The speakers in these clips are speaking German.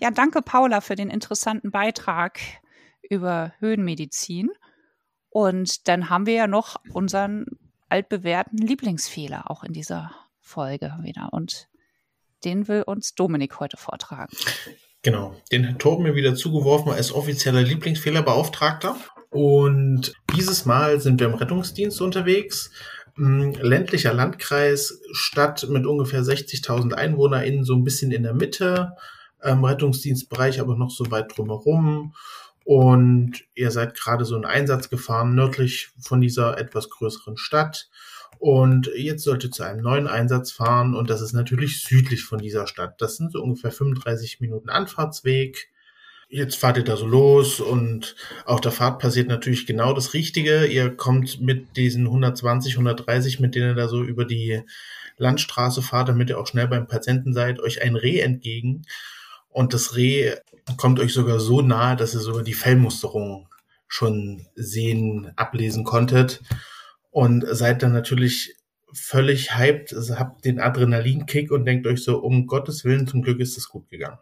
Ja, danke Paula für den interessanten Beitrag über Höhenmedizin. Und dann haben wir ja noch unseren altbewährten Lieblingsfehler auch in dieser Folge wieder. Und den will uns Dominik heute vortragen. Genau, den hat Torben mir wieder zugeworfen als offizieller Lieblingsfehlerbeauftragter. Und dieses Mal sind wir im Rettungsdienst unterwegs. Ländlicher Landkreis, Stadt mit ungefähr 60.000 EinwohnerInnen, so ein bisschen in der Mitte. Rettungsdienstbereich aber noch so weit drumherum. Und ihr seid gerade so einen Einsatz gefahren, nördlich von dieser etwas größeren Stadt. Und jetzt sollt ihr zu einem neuen Einsatz fahren und das ist natürlich südlich von dieser Stadt. Das sind so ungefähr 35 Minuten Anfahrtsweg. Jetzt fahrt ihr da so los und auf der Fahrt passiert natürlich genau das Richtige. Ihr kommt mit diesen 120, 130, mit denen ihr da so über die Landstraße fahrt, damit ihr auch schnell beim Patienten seid, euch ein Reh entgegen. Und das Reh kommt euch sogar so nahe, dass ihr sogar die Fellmusterung schon ablesen konntet. Und seid dann natürlich völlig hyped, also habt den Adrenalinkick und denkt euch so, um Gottes Willen, zum Glück ist es gut gegangen.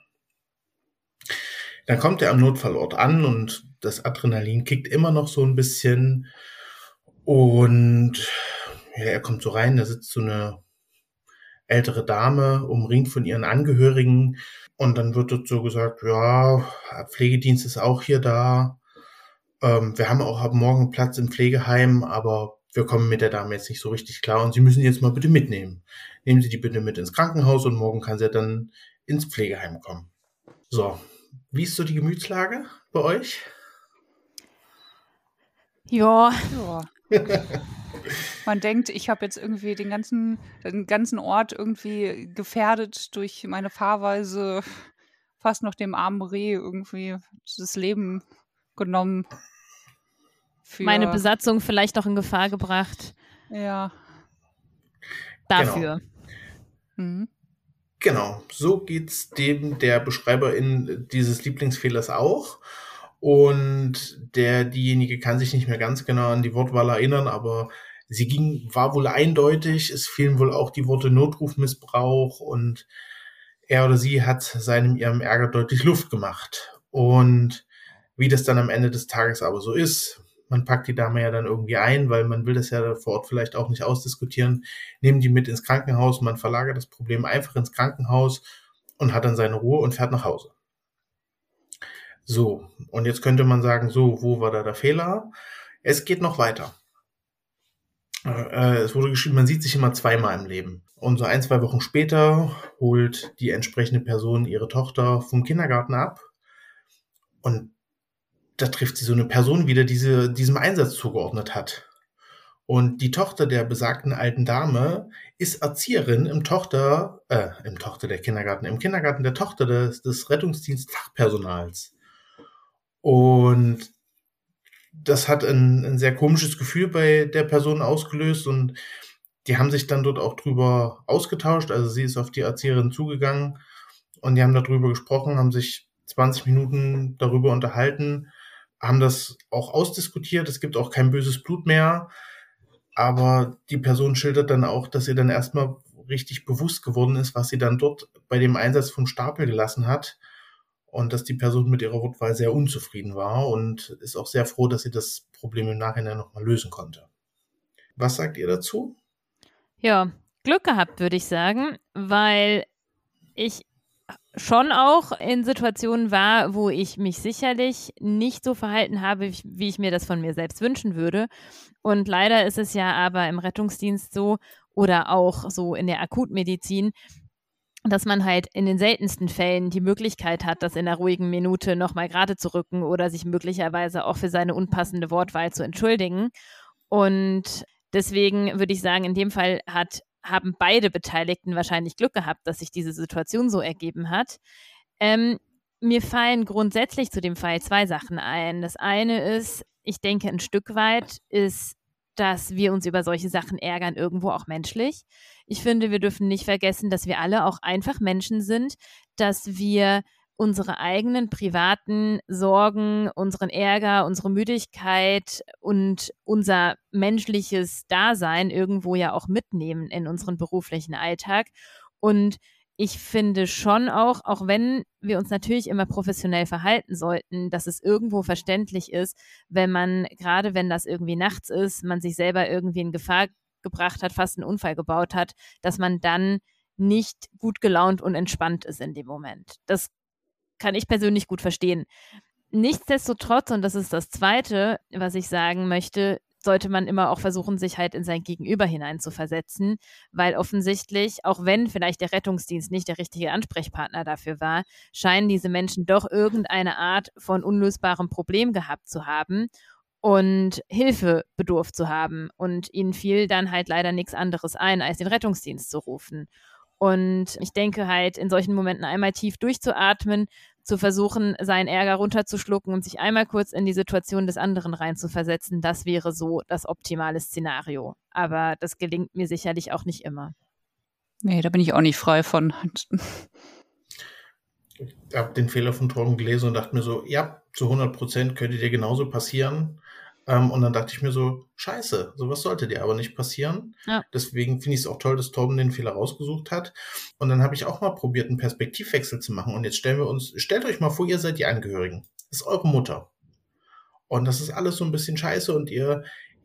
Dann kommt er am Notfallort an und das Adrenalin kickt immer noch so ein bisschen. Und ja, er kommt so rein, da sitzt so eine ältere Dame, umringt von ihren Angehörigen. Und dann wird dort so gesagt, ja, Pflegedienst ist auch hier da. Wir haben auch ab morgen Platz im Pflegeheim, aber wir kommen mit der Dame jetzt nicht so richtig klar und Sie müssen jetzt mal bitte mitnehmen. Nehmen Sie die bitte mit ins Krankenhaus und morgen kann sie dann ins Pflegeheim kommen. So, wie ist so die Gemütslage bei euch? Ja. Man denkt, ich habe jetzt irgendwie den ganzen Ort irgendwie gefährdet durch meine Fahrweise, fast noch dem armen Reh irgendwie das Leben genommen. Meine Besatzung vielleicht noch in Gefahr gebracht. Ja. Dafür. Genau, so geht's dem der Beschreiberin dieses Lieblingsfehlers auch. Und diejenige kann sich nicht mehr ganz genau an die Wortwahl erinnern, aber war wohl eindeutig. Es fehlen wohl auch die Worte Notrufmissbrauch und er oder sie hat ihrem Ärger deutlich Luft gemacht. Und wie das dann am Ende des Tages aber so ist, man packt die Dame ja dann irgendwie ein, weil man will das ja vor Ort vielleicht auch nicht ausdiskutieren, nehmen die mit ins Krankenhaus, man verlagert das Problem einfach ins Krankenhaus und hat dann seine Ruhe und fährt nach Hause. So, und jetzt könnte man sagen, so, wo war da der Fehler? Es geht noch weiter. Es wurde geschrieben, man sieht sich immer zweimal im Leben. Und so 1-2 Wochen später holt die entsprechende Person ihre Tochter vom Kindergarten ab und da trifft sie so eine Person wieder, die sie diesem Einsatz zugeordnet hat. Und die Tochter der besagten alten Dame ist Erzieherin im Kindergarten der Tochter des Rettungsdienstfachpersonals. Und das hat ein sehr komisches Gefühl bei der Person ausgelöst und die haben sich dann dort auch drüber ausgetauscht. Also sie ist auf die Erzieherin zugegangen und die haben darüber gesprochen, haben sich 20 Minuten darüber unterhalten, haben das auch ausdiskutiert. Es gibt auch kein böses Blut mehr. Aber die Person schildert dann auch, dass ihr dann erstmal richtig bewusst geworden ist, was sie dann dort bei dem Einsatz vom Stapel gelassen hat. Und dass die Person mit ihrer Wortwahl sehr unzufrieden war und ist auch sehr froh, dass sie das Problem im Nachhinein nochmal lösen konnte. Was sagt ihr dazu? Ja, Glück gehabt, würde ich sagen, weil ich schon auch in Situationen war, wo ich mich sicherlich nicht so verhalten habe, wie ich mir das von mir selbst wünschen würde. Und leider ist es ja aber im Rettungsdienst so oder auch so in der Akutmedizin, dass man halt in den seltensten Fällen die Möglichkeit hat, das in einer ruhigen Minute nochmal gerade zu rücken oder sich möglicherweise auch für seine unpassende Wortwahl zu entschuldigen. Und deswegen würde ich sagen, in dem Fall haben beide Beteiligten wahrscheinlich Glück gehabt, dass sich diese Situation so ergeben hat. Mir fallen grundsätzlich zu dem Fall 2 Sachen ein. Das eine ist, ich denke, ein Stück weit ist, dass wir uns über solche Sachen ärgern, irgendwo auch menschlich. Ich finde, wir dürfen nicht vergessen, dass wir alle auch einfach Menschen sind, dass wir unsere eigenen privaten Sorgen, unseren Ärger, unsere Müdigkeit und unser menschliches Dasein irgendwo ja auch mitnehmen in unseren beruflichen Alltag. Und ich finde schon auch wenn wir uns natürlich immer professionell verhalten sollten, dass es irgendwo verständlich ist, wenn man, gerade wenn das irgendwie nachts ist, man sich selber irgendwie in Gefahr gebracht hat, fast einen Unfall gebaut hat, dass man dann nicht gut gelaunt und entspannt ist in dem Moment. Das kann ich persönlich gut verstehen. Nichtsdestotrotz, und das ist das Zweite, was ich sagen möchte, sollte man immer auch versuchen, sich halt in sein Gegenüber hineinzuversetzen, weil offensichtlich, auch wenn vielleicht der Rettungsdienst nicht der richtige Ansprechpartner dafür war, scheinen diese Menschen doch irgendeine Art von unlösbarem Problem gehabt zu haben und Hilfe bedurft zu haben. Und ihnen fiel dann halt leider nichts anderes ein, als den Rettungsdienst zu rufen. Und ich denke halt, in solchen Momenten einmal tief durchzuatmen, zu versuchen, seinen Ärger runterzuschlucken und sich einmal kurz in die Situation des anderen reinzuversetzen, das wäre so das optimale Szenario. Aber das gelingt mir sicherlich auch nicht immer. Nee, da bin ich auch nicht frei von. Ich habe den Fehler von Torben gelesen und dachte mir so, ja, zu 100% könnte dir genauso passieren. Und dann dachte ich mir so, scheiße, sowas sollte dir aber nicht passieren. Ja. Deswegen finde ich es auch toll, dass Torben den Fehler rausgesucht hat. Und dann habe ich auch mal probiert, einen Perspektivwechsel zu machen. Und jetzt stellt euch mal vor, ihr seid die Angehörigen. Das ist eure Mutter. Und das ist alles so ein bisschen scheiße und ihr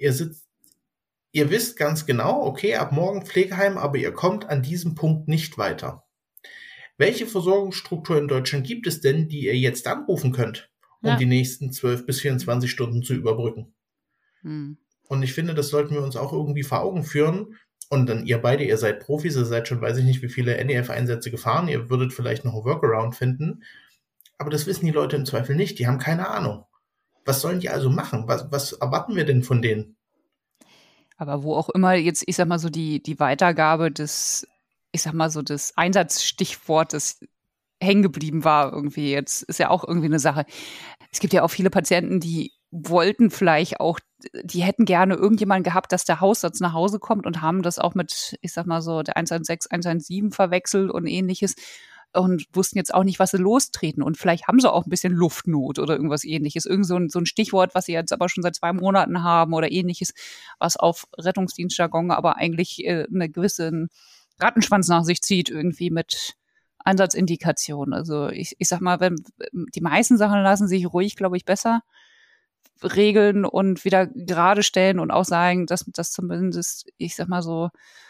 wisst ganz genau, okay, ab morgen Pflegeheim, aber ihr kommt an diesem Punkt nicht weiter. Welche Versorgungsstruktur in Deutschland gibt es denn, die ihr jetzt anrufen könnt, um die nächsten 12 bis 24 Stunden zu überbrücken? Und ich finde, das sollten wir uns auch irgendwie vor Augen führen. Und dann ihr seid Profis, ihr seid schon, weiß ich nicht, wie viele NEF-Einsätze gefahren. Ihr würdet vielleicht noch einen Workaround finden. Aber das wissen die Leute im Zweifel nicht. Die haben keine Ahnung. Was sollen die also machen? Was erwarten wir denn von denen? Aber wo auch immer jetzt, ich sag mal so, die Weitergabe des, ich sag mal so, des Einsatzstichwortes hängen geblieben war irgendwie jetzt, ist ja auch irgendwie eine Sache. Es gibt ja auch viele Patienten, die wollten vielleicht auch, die hätten gerne irgendjemanden gehabt, dass der Hausarzt nach Hause kommt und haben das auch mit, ich sag mal so, der 116, 117 verwechselt und ähnliches und wussten jetzt auch nicht, was sie lostreten. Und vielleicht haben sie auch ein bisschen Luftnot oder irgendwas ähnliches. Irgend so ein Stichwort, was sie jetzt aber schon seit 2 Monaten haben oder ähnliches, was auf Rettungsdienstjargon aber eigentlich eine gewisse Rattenschwanz nach sich zieht, irgendwie mit Einsatzindikation. Also ich sag mal, wenn die meisten Sachen lassen sich ruhig, glaube ich, besser regeln und wieder gerade stellen und auch sagen, dass das zumindest, ich sag mal so,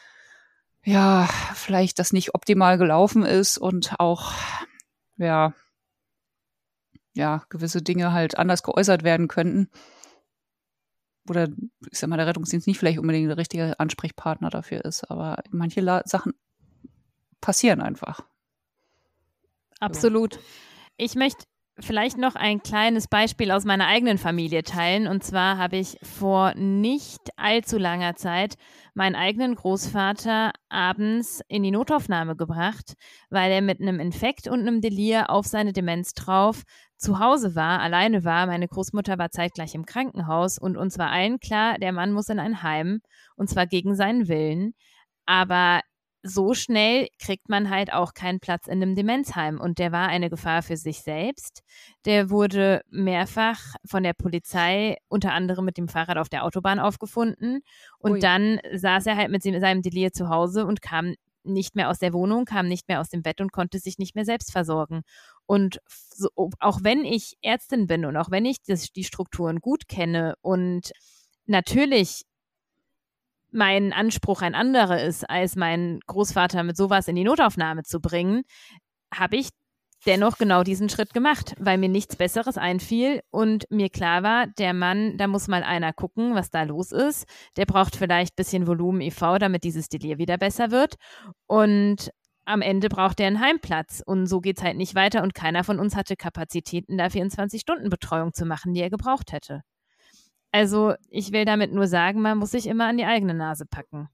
ja, vielleicht das nicht optimal gelaufen ist und auch, ja, gewisse Dinge halt anders geäußert werden könnten. Oder, ich sag mal, der Rettungsdienst nicht vielleicht unbedingt der richtige Ansprechpartner dafür ist, aber manche Sachen passieren einfach. Absolut. Ich möchte vielleicht noch ein kleines Beispiel aus meiner eigenen Familie teilen. Und zwar habe ich vor nicht allzu langer Zeit meinen eigenen Großvater abends in die Notaufnahme gebracht, weil er mit einem Infekt und einem Delir auf seine Demenz drauf zu Hause war, alleine war. Meine Großmutter war zeitgleich im Krankenhaus und uns war allen klar, der Mann muss in ein Heim und zwar gegen seinen Willen. Aber so schnell kriegt man halt auch keinen Platz in einem Demenzheim. Und der war eine Gefahr für sich selbst. Der wurde mehrfach von der Polizei, unter anderem mit dem Fahrrad auf der Autobahn aufgefunden. Und dann saß er halt mit seinem Delir zu Hause und kam nicht mehr aus der Wohnung, kam nicht mehr aus dem Bett und konnte sich nicht mehr selbst versorgen. Und so, auch wenn ich Ärztin bin und auch wenn ich die Strukturen gut kenne und natürlich mein Anspruch ein anderer ist, als meinen Großvater mit sowas in die Notaufnahme zu bringen, habe ich dennoch genau diesen Schritt gemacht, weil mir nichts Besseres einfiel und mir klar war, der Mann, da muss mal einer gucken, was da los ist. Der braucht vielleicht ein bisschen Volumen IV, damit dieses Delir wieder besser wird. Und am Ende braucht er einen Heimplatz. Und so geht es halt nicht weiter und keiner von uns hatte Kapazitäten, da 24-Stunden-Betreuung zu machen, die er gebraucht hätte. Also ich will damit nur sagen, man muss sich immer an die eigene Nase packen.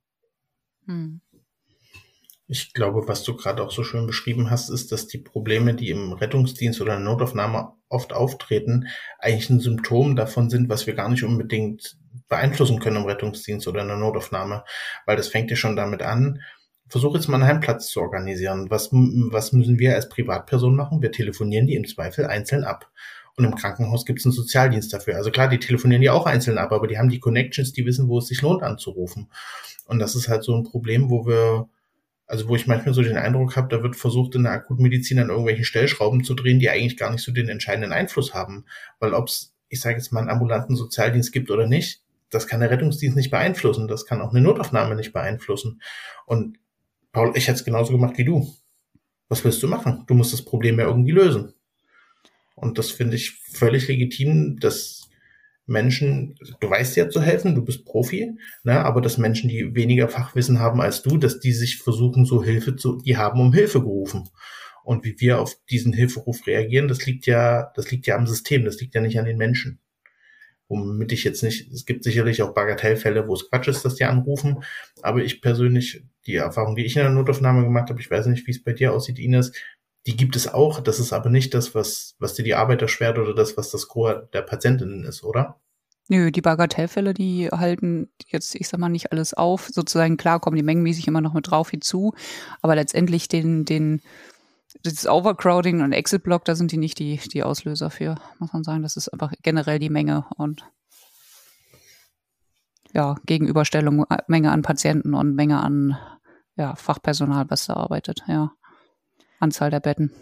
Ich glaube, was du gerade auch so schön beschrieben hast, ist, dass die Probleme, die im Rettungsdienst oder in der Notaufnahme oft auftreten, eigentlich ein Symptom davon sind, was wir gar nicht unbedingt beeinflussen können im Rettungsdienst oder in der Notaufnahme. Weil das fängt ja schon damit an, versuch jetzt mal einen Heimplatz zu organisieren. Was müssen wir als Privatperson machen? Wir telefonieren die im Zweifel einzeln ab. Und im Krankenhaus gibt es einen Sozialdienst dafür. Also klar, die telefonieren ja auch einzeln ab, aber die haben die Connections, die wissen, wo es sich lohnt anzurufen. Und das ist halt so ein Problem, wo wir Also wo ich manchmal so den Eindruck habe, da wird versucht, in der Akutmedizin an irgendwelchen Stellschrauben zu drehen, die eigentlich gar nicht so den entscheidenden Einfluss haben. Weil ob es, ich sage jetzt mal, einen ambulanten Sozialdienst gibt oder nicht, das kann der Rettungsdienst nicht beeinflussen. Das kann auch eine Notaufnahme nicht beeinflussen. Und Paul, ich hätte es genauso gemacht wie du. Was willst du machen? Du musst das Problem ja irgendwie lösen. Und das finde ich völlig legitim, dass Menschen, du weißt ja zu helfen, du bist Profi, ne, aber dass Menschen, die weniger Fachwissen haben als du, dass die sich versuchen, die haben um Hilfe gerufen. Und wie wir auf diesen Hilferuf reagieren, das liegt ja am System, das liegt ja nicht an den Menschen. Womit ich jetzt nicht, es gibt sicherlich auch Bagatellfälle, wo es Quatsch ist, dass die anrufen, aber ich persönlich, die Erfahrung, die ich in der Notaufnahme gemacht habe, ich weiß nicht, wie es bei dir aussieht, Ines, die gibt es auch, das ist aber nicht das, was dir die Arbeit erschwert oder das, was das Gros der Patientinnen ist, oder? Nö, die Bagatellfälle, die halten jetzt, ich sag mal, nicht alles auf. Sozusagen, klar kommen die mengenmäßig immer noch mit drauf hinzu, aber letztendlich das Overcrowding und Exit-Block, da sind die nicht die Auslöser für, muss man sagen. Das ist einfach generell die Menge und ja, Gegenüberstellung, Menge an Patienten und Menge an Fachpersonal, was da arbeitet, ja. Anzahl der Betten.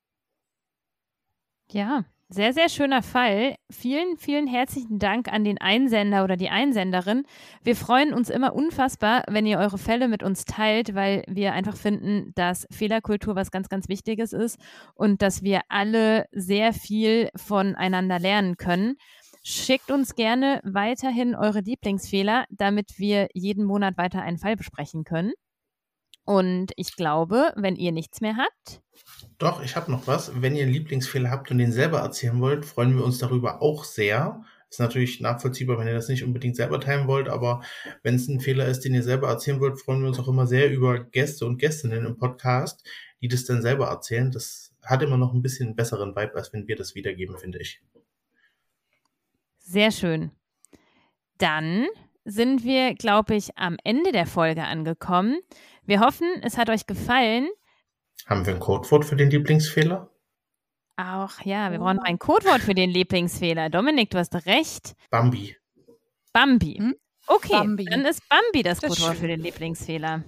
Ja, sehr, sehr schöner Fall. Vielen, vielen herzlichen Dank an den Einsender oder die Einsenderin. Wir freuen uns immer unfassbar, wenn ihr eure Fälle mit uns teilt, weil wir einfach finden, dass Fehlerkultur was ganz, ganz Wichtiges ist und dass wir alle sehr viel voneinander lernen können. Schickt uns gerne weiterhin eure Lieblingsfehler, damit wir jeden Monat weiter einen Fall besprechen können. Und ich glaube, wenn ihr nichts mehr habt. Doch, ich habe noch was. Wenn ihr einen Lieblingsfehler habt und den selber erzählen wollt, freuen wir uns darüber auch sehr. Ist natürlich nachvollziehbar, wenn ihr das nicht unbedingt selber teilen wollt, aber wenn es ein Fehler ist, den ihr selber erzählen wollt, freuen wir uns auch immer sehr über Gäste und Gästinnen im Podcast, die das dann selber erzählen. Das hat immer noch ein bisschen einen besseren Vibe, als wenn wir das wiedergeben, finde ich. Sehr schön. Dann sind wir, glaube ich, am Ende der Folge angekommen. Wir hoffen, es hat euch gefallen. Haben wir ein Codewort für den Lieblingsfehler? Auch, ja, wir brauchen ein Codewort für den Lieblingsfehler. Dominik, du hast recht. Bambi. Bambi. Hm? Okay, Bambi. dann ist Bambi das Das Codewort ist für den Lieblingsfehler.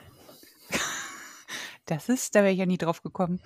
Da wäre ich ja nie drauf gekommen.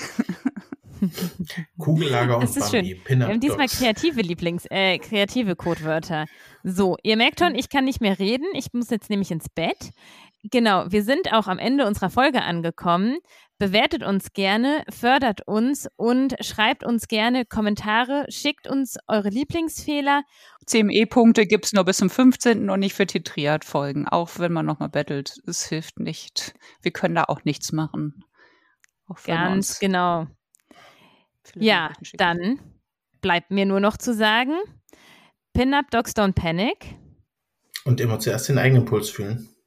Kugellager und Das ist Bambi. schön. Wir haben diesmal Pin-Up-Dogs. kreative Codewörter. So, ihr merkt schon, ich kann nicht mehr reden. Ich muss jetzt nämlich ins Bett. Genau, wir sind auch am Ende unserer Folge angekommen. Bewertet uns gerne, fördert uns und schreibt uns gerne Kommentare, schickt uns eure Lieblingsfehler. CME-Punkte gibt es nur bis zum 15. und nicht für Tetriad-Folgen, auch wenn man nochmal bettelt. Es hilft nicht. Wir können da auch nichts machen. Auch wenn wir Ganz uns genau. viele Ja, Nachrichten schicken. dann bleibt mir nur noch zu sagen, Pin-Up Dogs Don't Panic. Und immer zuerst den eigenen Puls fühlen.